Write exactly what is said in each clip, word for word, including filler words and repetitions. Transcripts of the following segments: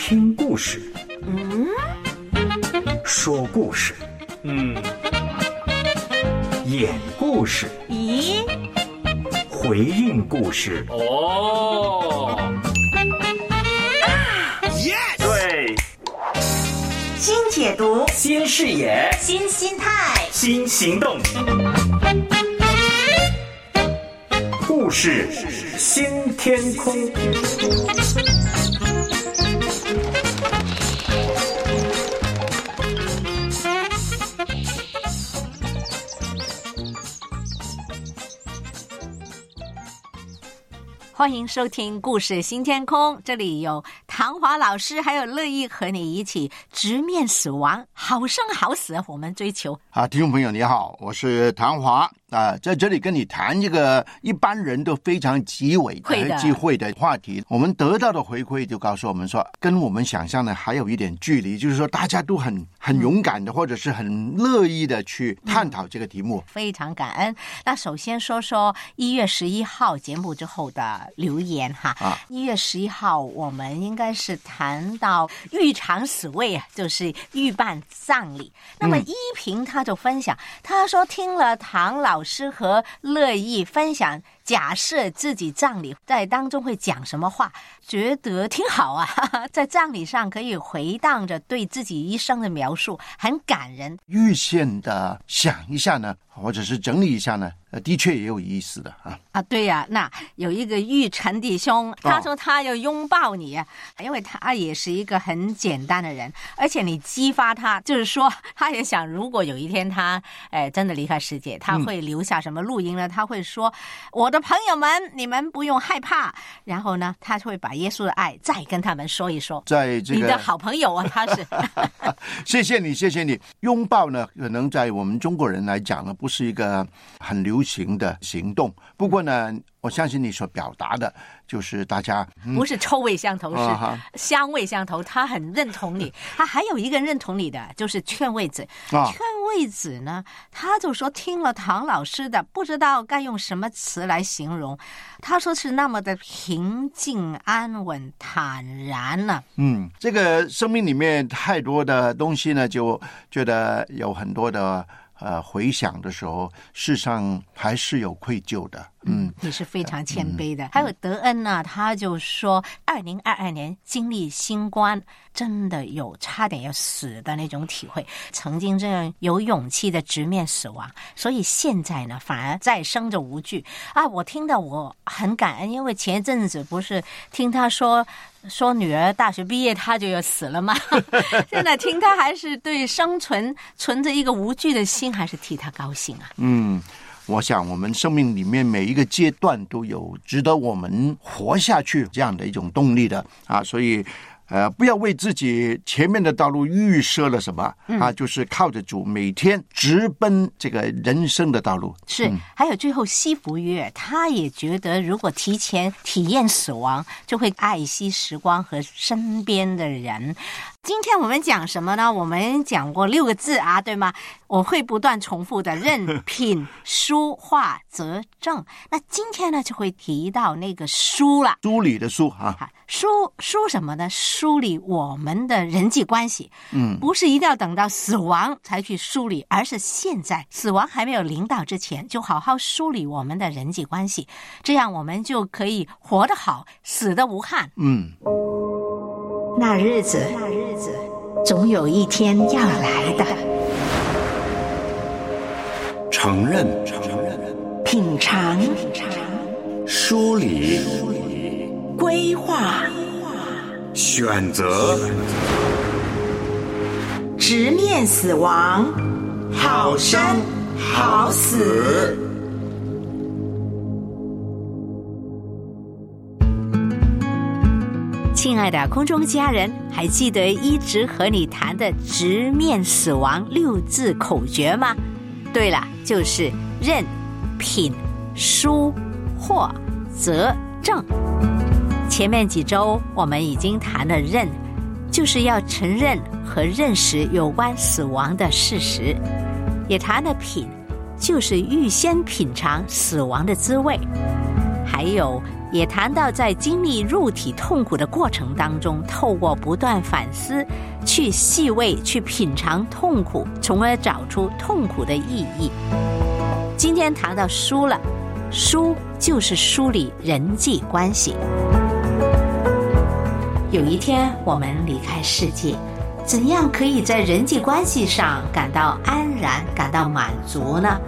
听故事， 嗯， 说故事， 嗯， 演故事， 咦， 回应故事。 哦， 对， 新解读， 新视野， 新心态， 新行动，故事新天空。 欢迎收听故事新天空，这里有唐华老师还有乐意和你一起直面死亡，好生好死我们追求啊，听众朋友你好，我是唐华啊，在这里跟你谈一个一般人都非常忌讳的忌讳的话题。我们得到的回馈就告诉我们说，跟我们想象的还有一点距离，就是说大家都很很勇敢的，或者是很乐意的去探讨这个题目， 嗯、非常感恩。那首先说说一月十一号节目之后的留言哈。 啊， 一月十一号我们应该是谈到预尝死位啊，就是预办葬礼。那么依萍他就分享，嗯、他说听了唐老师和乐意分享假设自己葬礼在当中会讲什么话，觉得挺好啊，在葬礼上可以回荡着对自己一生的描述，很感人。 预先的想一下呢，或者是整理一下呢，的确也有意思的啊。 啊，对呀、啊，那有一个玉成弟兄，他说他要拥抱你、啊哦、因为他也是一个很简单的人，而且你激发他，就是说他也想，如果有一天他哎真的离开世界，他会留下什么录音呢？嗯、他会说，我的朋友们，你们不用害怕。然后呢，他会把耶稣的爱再跟他们说一说。 在这个你的好朋友啊，他是。 谢谢你，谢谢你。拥抱呢，可能在我们中国人来讲呢，不是一个很流行的行动。不过呢，我相信你所表达的就是大家、 嗯、不是臭味相投， 啊、 是香味相投。他很认同你，他还有一个认同你的就是劝慰子。 啊、 劝慰子呢，他就说听了唐老师的，不知道该用什么词来形容。他说是那么的平静、安稳、坦然呢、啊。 嗯，这个生命里面太多的东西呢，就觉得有很多的。呃，回想的时候，事实上还是有愧疚的。嗯， 你是非常谦卑的。嗯、还有德恩呢，他就说，二零二二年经历新冠，真的有差点要死的那种体会。曾经这样有勇气的直面死亡，所以现在呢，反而再生着无惧啊！我听到我很感恩，因为前一阵子不是听他说。说女儿大学毕业她就要死了吗？现在听她还是对生存存着一个无惧的心，还是替她高兴啊。 嗯，我想我们生命里面每一个阶段都有值得我们活下去这样的一种动力的啊，所以呃，不要为自己前面的道路预设了什么、嗯、啊，就是靠着主每天直奔这个人生的道路。 是，嗯、还有最后西福约，他也觉得如果提前体验死亡，就会爱惜时光和身边的人。今天我们讲什么呢？我们讲过六个字啊，对吗？我会不断重复的任品书画则正。那今天呢，就会提到那个梳了， 梳理的梳啊， 梳梳什么呢？梳理我们的人际关系。 嗯， 不是一定要等到死亡才去梳理，而是现在死亡还没有临到之前，就好好梳理我们的人际关系，这样我们就可以活得好，死得无憾。 嗯。 那日子，那日子，总有一天要来的。 承认，承认， 品尝，品尝， 梳理， 规划， 选择， 直面死亡，好生好死。 亲爱的空中家人，还记得一直和你谈的直面死亡六字口诀吗？对了，就是任、品、书、或、则、正。前面几周我们已经谈了任，就是要承认和认识有关死亡的事实，也谈了品，就是预先品尝死亡的滋味，还有也谈到在经历肉体痛苦的过程当中，透过不断反思，去细味，去品尝痛苦，从而找出痛苦的意义。今天谈到书了，书就是梳理人际关系。有一天我们离开世界，怎样可以在人际关系上感到安然，感到满足呢？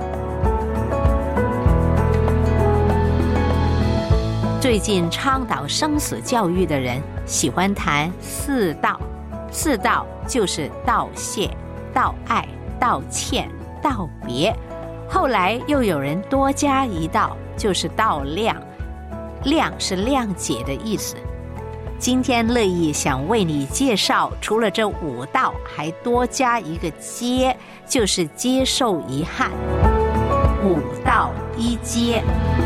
最近倡导生死教育的人喜欢谈四道，四道就是道谢、道爱、道歉、道别。后来又有人多加一道，就是道谅，谅是谅解的意思。今天乐意想为你介绍，除了这五道，还多加一个接，就是接受遗憾。五道一接。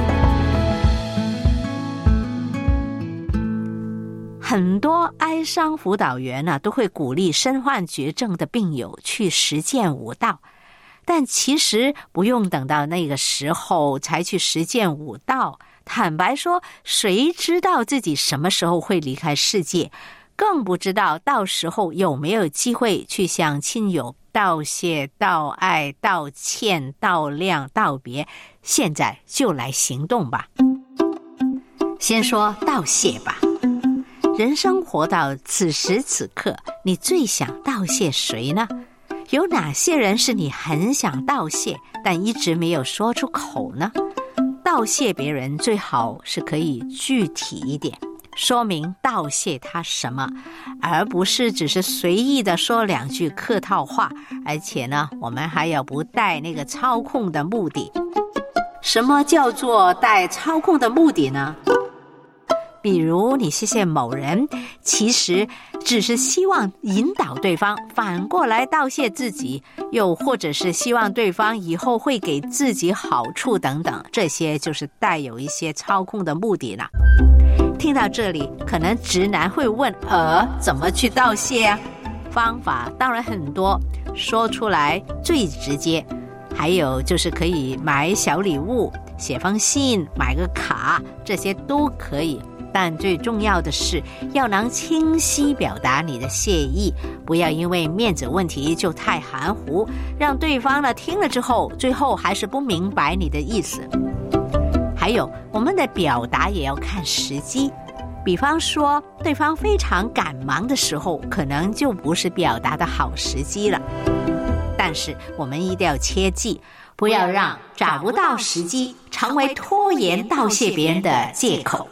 很多哀伤辅导员呢、啊，都会鼓励身患绝症的病友去实践五道，但其实不用等到那个时候才去实践五道。坦白说，谁知道自己什么时候会离开世界，更不知道到时候有没有机会去向亲友道谢、道爱、道歉、道谅、道别。现在就来行动吧。先说道谢吧。人生活到此时此刻，你最想道谢谁呢？有哪些人是你很想道谢，但一直没有说出口呢？道谢别人最好是可以具体一点，说明道谢他什么，而不是只是随意的说两句客套话，而且呢，我们还要不带那个操控的目的。什么叫做带操控的目的呢？比如你谢谢某人，其实只是希望引导对方反过来道谢自己，又或者是希望对方以后会给自己好处等等，这些就是带有一些操控的目的了。听到这里，可能直男会问，呃，怎么去道谢啊？方法当然很多，说出来最直接。还有就是可以买小礼物，写封信，买个卡，这些都可以。但最重要的是要能清晰表达你的谢意，不要因为面子问题就太含糊，让对方呢听了之后最后还是不明白你的意思。还有我们的表达也要看时机，比方说对方非常赶忙的时候，可能就不是表达的好时机了。但是我们一定要切记，不要让找不到时机成为拖延道谢别人的借口。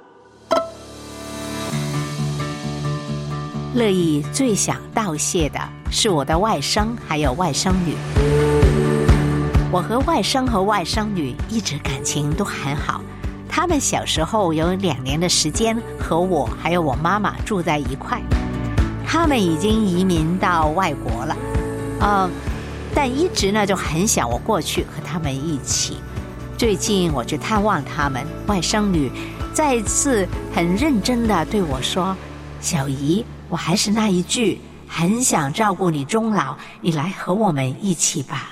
乐意最想道谢的是我的外甥还有外甥女。我和外甥和外甥女一直感情都很好，他们小时候有两年的时间和我还有我妈妈住在一块，他们已经移民到外国了，呃，但一直呢就很想我过去和他们一起。最近我去探望他们，外甥女再次很认真地对我说，小姨，我还是那一句，很想照顾你终老，你来和我们一起吧。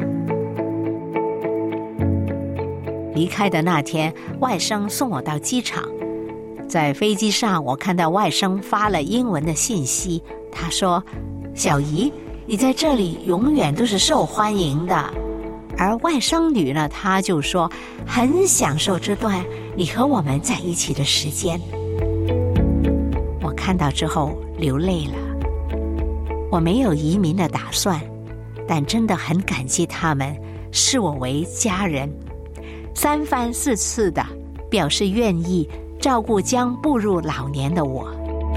离开的那天，外甥送我到机场，在飞机上我看到外甥发了英文的信息，他说，小姨，你在这里永远都是受欢迎的。而外甥女呢，她就说很享受这段你和我们在一起的时间。我看到之后流泪了。我没有移民的打算，但真的很感激他们视我为家人，三番四次的表示愿意照顾将步入老年的我。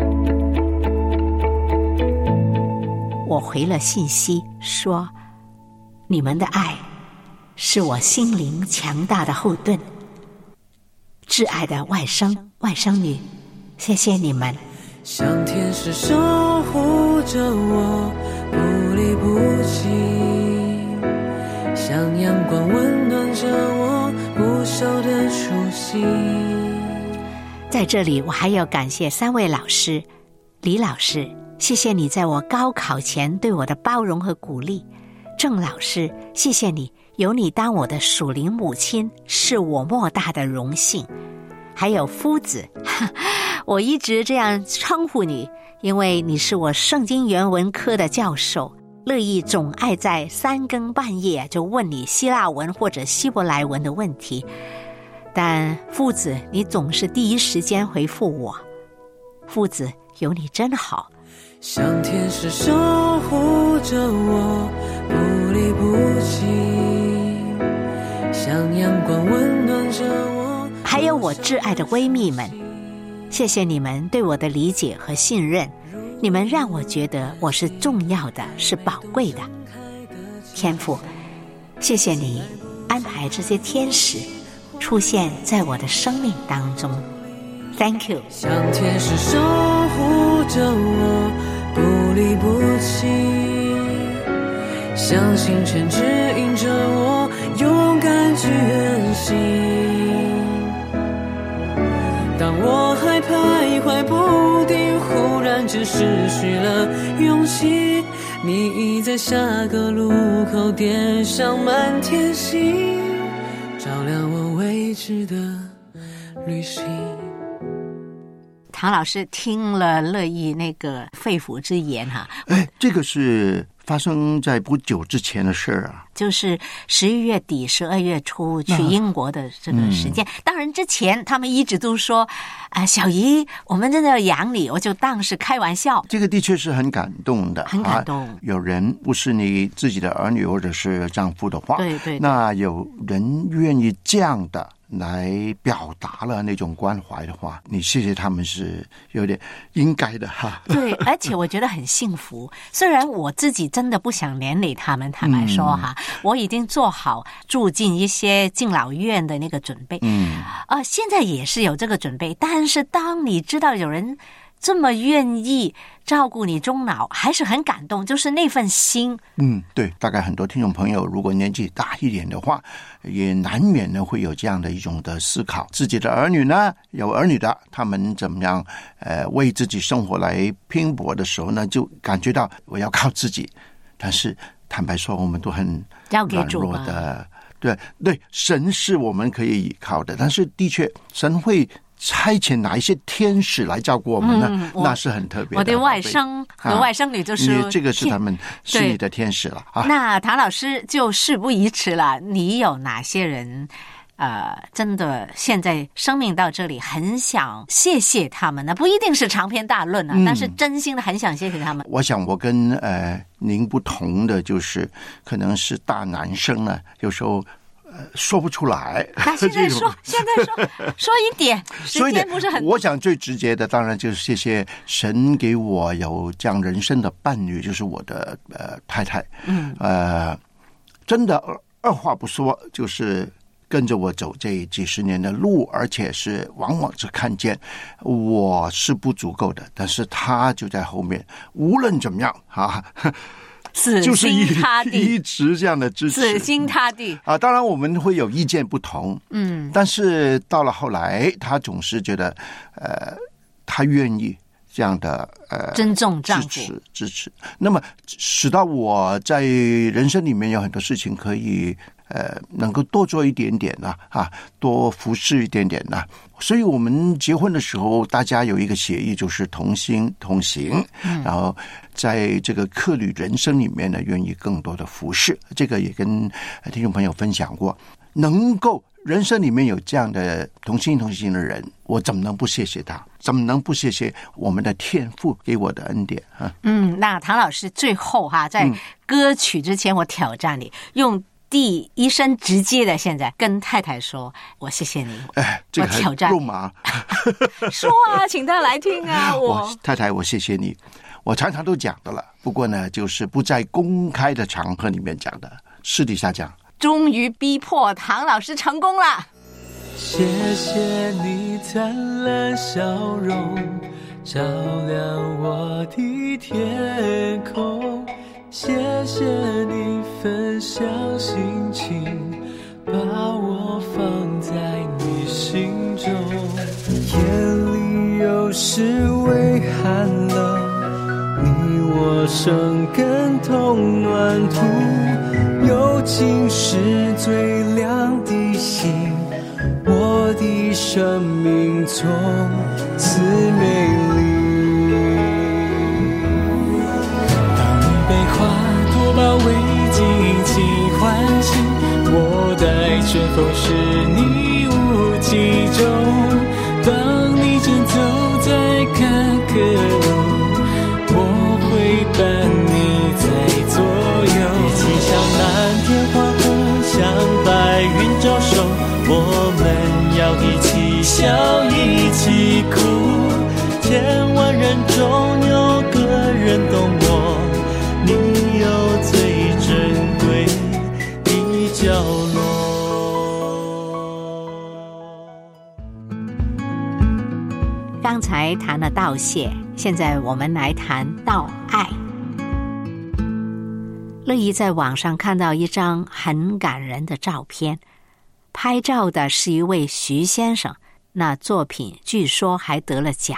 我回了信息说，你们的爱是我心灵强大的后盾。挚爱的外甥外甥女，谢谢你们。 像天使守护着我，不离不弃，像阳光温暖着我不朽的初心。 在这里我还要感谢三位老师。李老师，谢谢你在我高考前对我的包容和鼓励。郑老师，谢谢你，有你当我的属灵母亲，是我莫大的荣幸。 还有夫子，我一直这样称呼你，因为你是我圣经原文科的教授。乐意总爱在三更半夜就问你希腊文或者希伯来文的问题，但夫子你总是第一时间回复我。夫子有你真好， 像天使守护着我不离不弃，像阳光温暖着我。 还有我挚爱的闺蜜们，谢谢你们对我的理解和信任，你们让我觉得我是重要的，是宝贵的。天父，谢谢你安排这些天使出现在我的生命当中。 Thank you。 像天使守护着我不离不弃，像星辰指引着我勇敢去远行。当我还徘徊不定，忽然只失去了勇气，你已在下个路口点上满天星，照亮我未知的旅行。 唐老师听了乐意那个肺腑之言哈， 哎，这个是发生在不久之前的事儿啊， 就是十一月底、十二月初去英国的这个时间。嗯、当然之前他们一直都说，啊、呃，小姨，我们真的要养你，我就当是开玩笑。 这个的确是很感动的， 很感动。 啊、有人不是你自己的儿女或者是丈夫的话， 对 对, 对， 那有人愿意这样的来表达了那种关怀的话，你谢谢他们是有点应该的哈。 对，而且我觉得很幸福。虽然我自己真的不想连累他们，坦白说哈，嗯、我已经做好住进一些敬老院的那个准备。嗯，啊、呃，现在也是有这个准备，但是当你知道有人这么愿意照顾你终老，还是很感动，就是那份心。 嗯，对，大概很多听众朋友如果年纪大一点的话，也难免呢会有这样的一种的思考，自己的儿女呢，有儿女的，他们怎么样呃为自己生活来拼搏的时候呢，就感觉到我要靠自己。但是坦白说，我们都很软弱的，对对，神是我们可以依靠的，但是的确神会差遣哪一些天使来照顾我们呢？嗯、那是很特别的。 我的外甥和外甥女就是、 啊、你这个是他们是你的天使了啊。 那唐老师就事不宜迟了，你有哪些人？呃，真的现在生命到这里，很想谢谢他们呢，不一定是长篇大论啊，嗯、但是真心的很想谢谢他们。 我想我跟呃您不同的就是，可能是大男生呢，有时候。呃，说不出来。 那现在说，现在说，说一点，时间不是很多。 我想最直接的，当然就是谢谢神给我有这样人生的伴侣，就是我的呃太太。嗯，呃，真的二话不说，就是跟着我走这几十年的路，而且是往往是看见我是不足够的，但是他就在后面，无论怎么样啊。 死心塌地， 就是一, 一直这样的支持， 死心塌地啊！当然我们会有意见不同，嗯，但是到了后来，他总是觉得，呃，他愿意这样的呃尊重丈夫支持支持，那么使到我在人生里面有很多事情可以呃能够多做一点点呢、啊，啊，多服侍一点点呢、啊。所以我们结婚的时候，大家有一个协议，就是同心同行，嗯、然后在这个客旅人生里面呢，愿意更多的服侍。这个也跟听众朋友分享过，能够人生里面有这样的同心同行的人，我怎么能不谢谢他？怎么能不谢谢我们的天父给我的恩典啊？ 嗯，那唐老师最后哈，在歌曲之前，我挑战你用。第一声直接的，现在跟太太说：“我谢谢你。” 哎，这个我挑战肉麻。 说啊，请他来听啊！我, 我太太，我谢谢你。我常常都讲的了，不过呢，就是不在公开的场合里面讲的，私底下讲。 终于逼迫唐老师成功了。 谢谢你灿烂笑容，照亮我的天空。谢谢你分享心情，把我放在你心中。夜里有时微寒冷，你我生根同暖土。友情是最亮的星，我的生命从此美丽。当你被花朵包围，尽情欢喜，我待春风是你雾气中。当你正走在坎坷路，我会伴你在左右。一起向蓝天花红，向白云招手，我们要一起笑一起哭，千万人中有个人懂我，你有最珍贵的角落。 刚才谈了道谢，现在我们来谈道爱。乐意在网上看到一张很感人的照片，拍照的是一位徐先生，那作品据说还得了奖。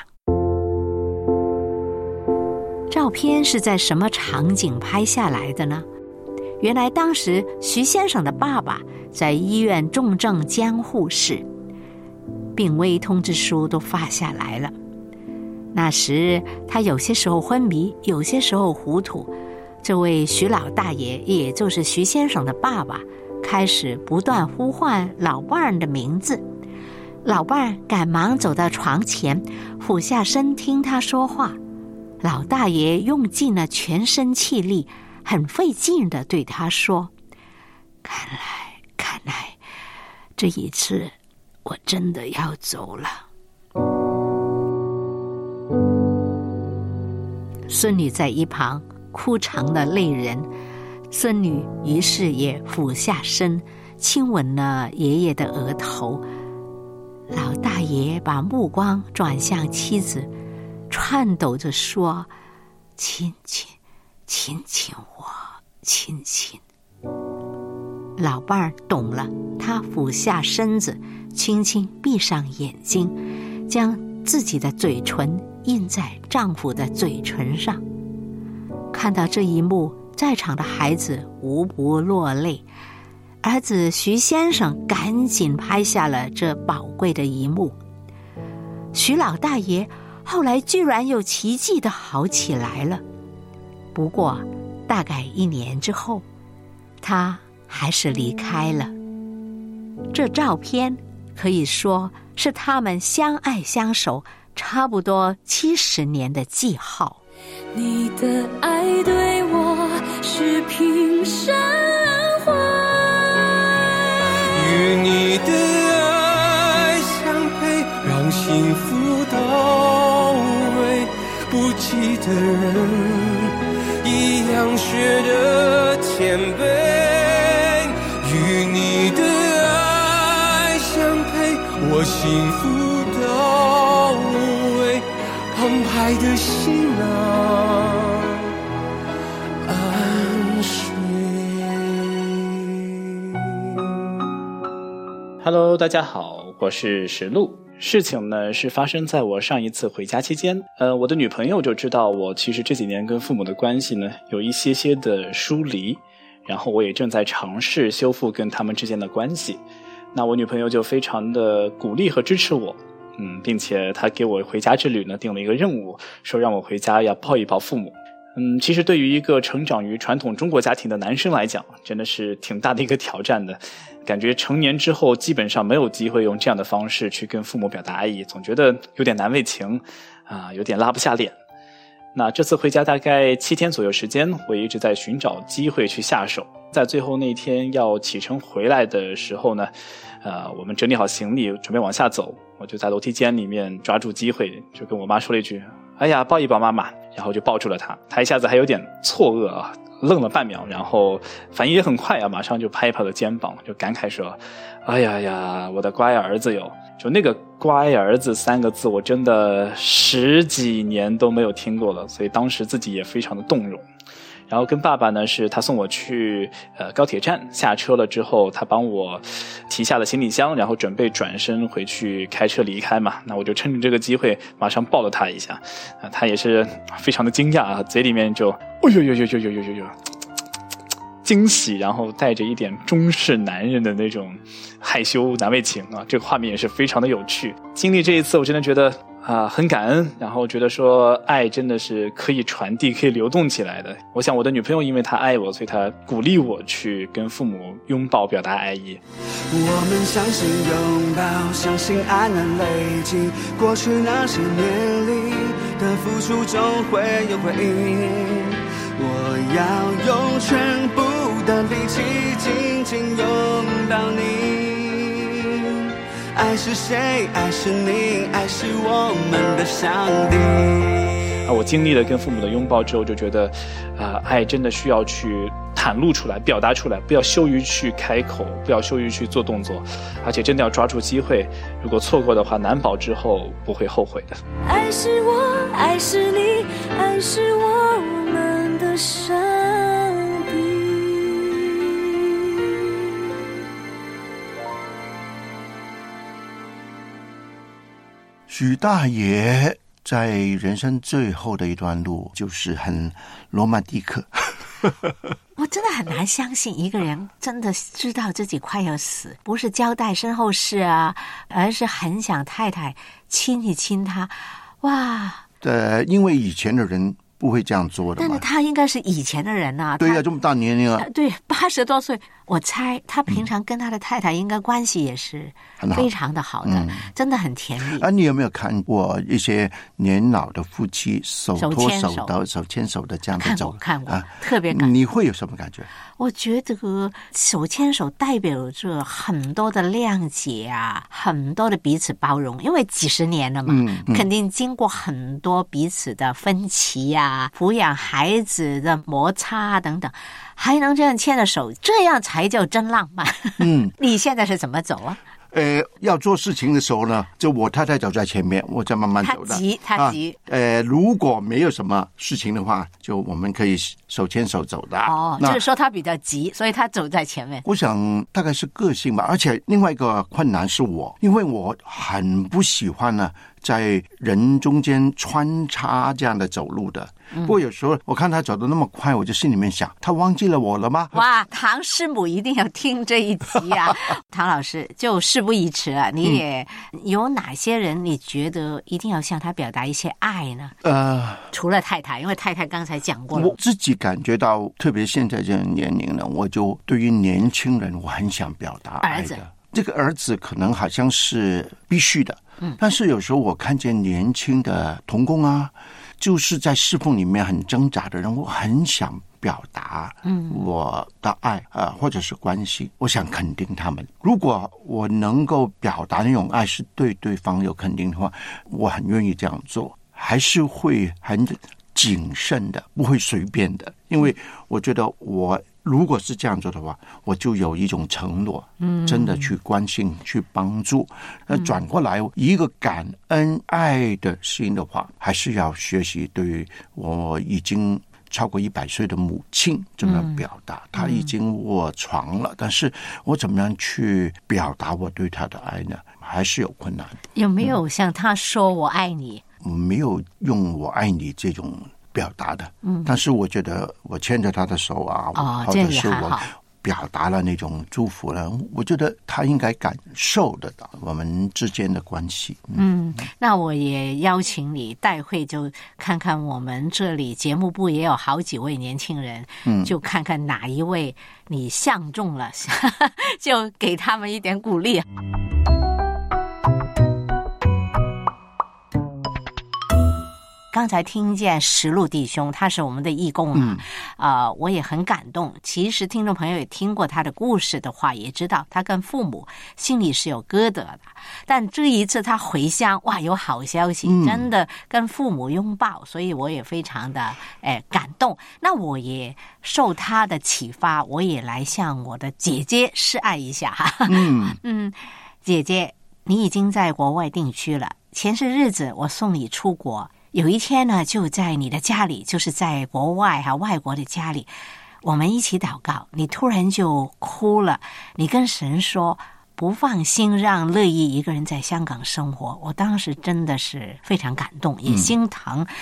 照片是在什么场景拍下来的呢？原来当时徐先生的爸爸在医院重症监护室，病危通知书都发下来了。那时他有些时候昏迷，有些时候糊涂。这位徐老大爷，也就是徐先生的爸爸，开始不断呼唤老伴儿的名字。老伴儿赶忙走到床前，俯下身听他说话。老大爷用尽了全身气力，很费劲地对他说：看来看来这一次我真的要走了。孙女在一旁哭成了泪人，孙女于是也俯下身亲吻了爷爷的额头。老大爷把目光转向妻子，颤抖着说：亲亲亲亲我，亲亲。老伴儿懂了，他俯下身子，轻轻闭上眼睛，将自己的嘴唇印在丈夫的嘴唇上。看到这一幕，在场的孩子无不落泪。儿子徐先生赶紧拍下了这宝贵的一幕。徐老大爷后来居然又奇迹地好起来了。不过大概一年之后，他还是离开了。这照片可以说是他们相爱相守差不多七十年的记号。 你的爱对我是平山花， 与你的爱相配，让幸福到位。不记得人一样学的谦卑，与你的爱相配，我幸福到位。澎湃的心啊，安睡。 Hello， 大家好，我是石路。事情呢是发生在我上一次回家期间，呃，我的女朋友就知道我其实这几年跟父母的关系呢有一些些的疏离，然后我也正在尝试修复跟他们之间的关系。那我女朋友就非常的鼓励和支持我。嗯，并且他给我回家之旅呢定了一个任务，说让我回家要抱一抱父母。嗯，其实对于一个成长于传统中国家庭的男生来讲，真的是挺大的一个挑战的。感觉成年之后基本上没有机会用这样的方式去跟父母表达爱意，总觉得有点难为情啊，有点拉不下脸。那这次回家大概七天左右时间，我一直在寻找机会去下手。在最后那天要启程回来的时候呢，呃，我们整理好行李准备往下走，我就在楼梯间里面抓住机会，就跟我妈说了一句：哎呀，抱一抱妈妈。然后就抱住了她，她一下子还有点错愕啊，愣了半秒，然后反应也很快啊，马上就拍一拍我的肩膀，就感慨说：哎呀呀，我的乖儿子哟。就那个乖儿子三个字我真的十几年都没有听过了，所以当时自己也非常的动容。然后跟爸爸呢，是他送我去呃高铁站，下车了之后他帮我提下了行李箱，然后准备转身回去开车离开嘛。那我就趁着这个机会马上抱了他一下，啊，他也是非常的惊讶啊，嘴里面就哦呦呦呦呦呦呦呦呦， 惊喜，然后带着一点中式男人的那种害羞难为情啊，这个画面也是非常的有趣。经历这一次，我真的觉得啊、呃，很感恩，然后觉得说爱真的是可以传递、可以流动起来的。我想我的女朋友因为她爱我，所以她鼓励我去跟父母拥抱，表达爱意。 我们相信拥抱，相信爱能累积过去那些年里的付出，终会有回应。我要用全部的力气紧紧拥抱你。爱是谁？爱是你，爱是我们的上帝。 啊，我经历了跟父母的拥抱之后，就觉得，啊、呃，爱真的需要去袒露出来，表达出来，不要羞于去开口，不要羞于去做动作，而且真的要抓住机会。如果错过的话，难保之后不会后悔的。 爱是我，爱是你，爱是我们的上帝。 许大爷在人生最后的一段路，就是很罗曼蒂克。 我真的很难相信一个人真的知道自己快要死，不是交代身后事啊，而是很想太太亲一亲他。哇！ 呃，因为以前的人不会这样做的嘛。 但是他应该是以前的人啊。 对呀、啊，这么大年龄啊。 对，八十多岁，我猜他平常跟他的太太应该关系也是非常的好的，好嗯、真的很甜蜜。 啊，你有没有看过一些年老的夫妻手拖手的、手牵手的这样的走？ 看过，看过， 啊、 特别感。 你会有什么感觉？ 我觉得手牵手代表着很多的谅解啊，很多的彼此包容，因为几十年了嘛，嗯嗯、肯定经过很多彼此的分歧啊，抚养孩子的摩擦等等，还能这样牵着手，这样才叫真浪漫。嗯，你现在是怎么走啊？ 呃，要做事情的时候呢，就我太太走在前面，我在慢慢走的。 他急，他急。 啊、呃，如果没有什么事情的话，就我们可以手牵手走的。 哦，就是说他比较急，所以他走在前面。 我想大概是个性吧，而且另外一个困难是我，因为我很不喜欢呢在人中间穿插这样的走路的。不过有时候我看他走得那么快，我就心里面想，他忘记了我了吗？ 哇，唐师母一定要听这一集啊！唐老师，就事不宜迟了，你也有哪些人你觉得一定要向他表达一些爱呢？呃，除了太太，因为太太刚才讲过了。 我自己感觉到，特别现在这个年龄呢，我就对于年轻人，我很想表达爱的。儿子，这个儿子可能好像是必须的，嗯，但是有时候我看见年轻的同工啊。就是在侍奉里面很挣扎的人，我很想表达我的爱啊、呃，或者是关系，我想肯定他们。如果我能够表达那种爱是对对方有肯定的话，我很愿意这样做，还是会很谨慎的，不会随便的，因为我觉得我如果是这样做的话，我就有一种承诺，嗯，真的去关心、去帮助。那转过来，一个感恩爱的心的话，还是要学习对我已经超过一百岁的母亲怎么表达。嗯、她已经卧床了，但是我怎么样去表达我对她的爱呢？还是有困难。 有没有向她说我爱你？ 嗯、没有用我爱你这种表达的，嗯，但是我觉得我牵着他的手啊， 哦， 或者是我表达了那种祝福了，我觉得他应该感受得到我们之间的关系。 嗯，嗯那我也邀请你待会就看看我们这里节目部也有好几位年轻人，嗯，就看看哪一位你相中了，就给他们一点鼓励。刚才听见石路弟兄，他是我们的义工啊，嗯呃，我也很感动。其实听众朋友也听过他的故事的话，也知道他跟父母心里是有疙瘩的。但这一次他回乡，哇，有好消息，嗯、真的跟父母拥抱，所以我也非常的哎感动。那我也受他的启发，我也来向我的姐姐示爱一下哈。嗯嗯，姐姐，你已经在国外定居了，前些日子我送你出国。有一天呢，就在你的家里，就是在国外哈、啊、外国的家里，我们一起祷告，你突然就哭了，你跟神说不放心让乐意一个人在香港生活。我当时真的是非常感动，也心疼。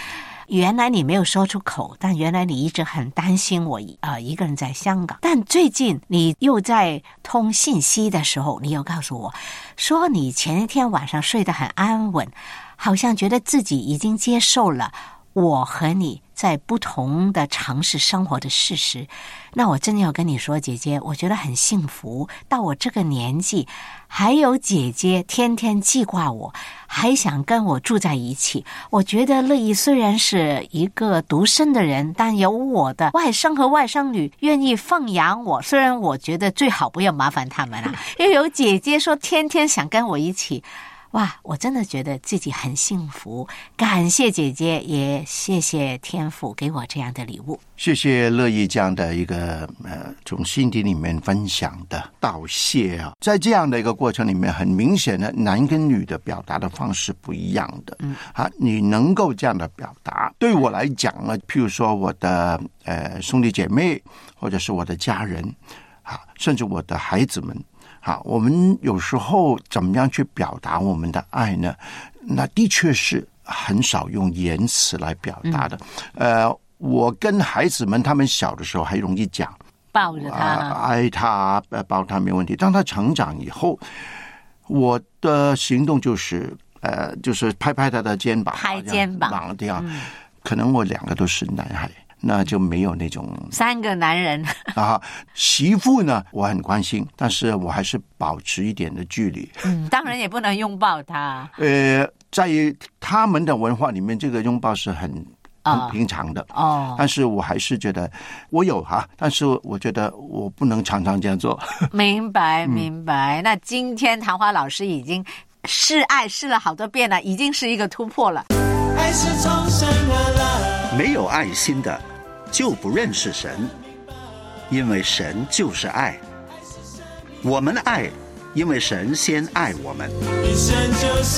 原来你没有说出口，但原来你一直很担心我呃一个人在香港。但最近你又在通信息的时候，你又告诉我说你前一天晚上睡得很安稳，好像觉得自己已经接受了我和你在不同的城市生活的事实。那我真的要跟你说，姐姐，我觉得很幸福，到我这个年纪还有姐姐天天记挂我，还想跟我住在一起。我觉得乐意虽然是一个独生的人，但有我的外甥和外甥女愿意奉养我，虽然我觉得最好不要麻烦他们啊，又有姐姐说天天想跟我一起。哇，我真的觉得自己很幸福，感谢姐姐，也谢谢天父给我这样的礼物。 谢谢乐意这样的一个呃，从心底里面分享的道谢啊，在这样的一个过程里面，很明显的男跟女的表达的方式不一样的。嗯，啊，你能够这样的表达，对我来讲呢，譬如说我的呃兄弟姐妹，或者是我的家人，啊，甚至我的孩子们。好，我们有时候怎么样去表达我们的爱呢？那的确是很少用言辞来表达的。嗯、呃，我跟孩子们他们小的时候还容易讲， 抱着他、 呃、爱他，抱他没问题。当他成长以后，我的行动就是呃，就是拍拍他的肩膀， 拍肩膀这样。嗯、可能我两个都是男孩。那就没有那种三个男人啊，媳妇呢，我很关心，但是我还是保持一点的距离。 嗯，当然也不能拥抱他。 呃，在他们的文化里面，这个拥抱是很很平常的哦。 但是我还是觉得我有哈，但是我觉得我不能常常这样做。 明白，明白。嗯、那今天唐华老师已经示爱示了好多遍了，已经是一个突破了。 爱是从生而来， 没有爱心的就不认识神，因为神就是爱。我们爱，因为神先爱我们。 神就是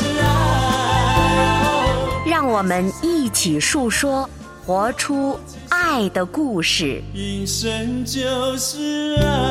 爱， 让我们一起述说，活出爱的故事。 因神就是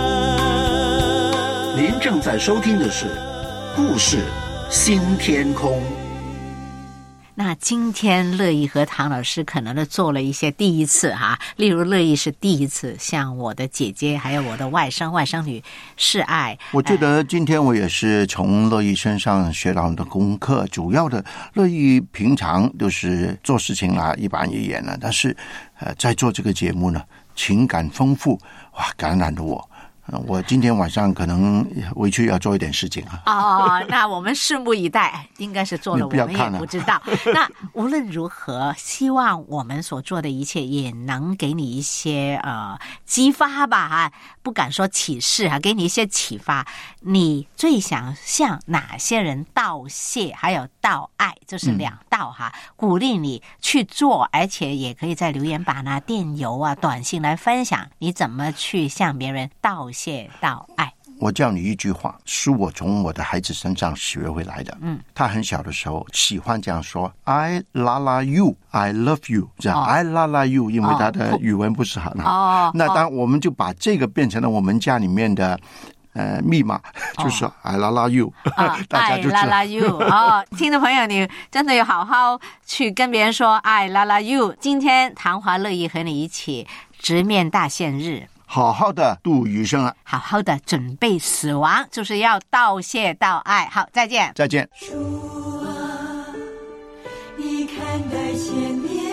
爱。 您正在收听的是故事新天空。 那今天乐意和唐老师可能的做了一些第一次哈、啊，例如乐意是第一次向我的姐姐还有我的外甥外甥女示爱。 我觉得今天我也是从乐意身上学到的功课，主要的乐意平常就是做事情啦一板一眼了，但是呃在做这个节目呢，情感丰富，哇，感染了我。我今天晚上可能回去要做一点事情啊。 哦，那我们拭目以待，应该是做了，我们也不知道。那无论如何，希望我们所做的一切也能给你一些呃激发吧哈，不敢说启示哈，给你一些启发。你最想向哪些人道谢，还有道爱，就是两道哈、嗯，鼓励你去做，而且也可以在留言板啊、电邮啊、短信来分享你怎么去向别人道谢。谢道爱。 我教你一句话，是我从我的孩子身上学回来的。嗯，他很小的时候喜欢这样说 I love you, I love you， 这样、哦、I love you， 因为他的语文不是很好。哦，那当我们就把这个变成了我们家里面的呃密码，就是 I love you，、 哦、大家就知道 I love you。哦，听众朋友，你真的要好好去跟别人说 I love you。今天唐华乐意和你一起直面大限日。 好好的度余生啊， 好好的准备死亡，就是要道谢道爱。好，再见， 再见。 主啊，你看待前面，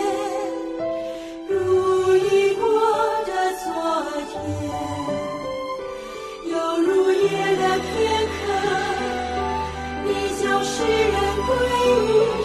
如已过的昨天，犹如夜的片刻，你叫世人归于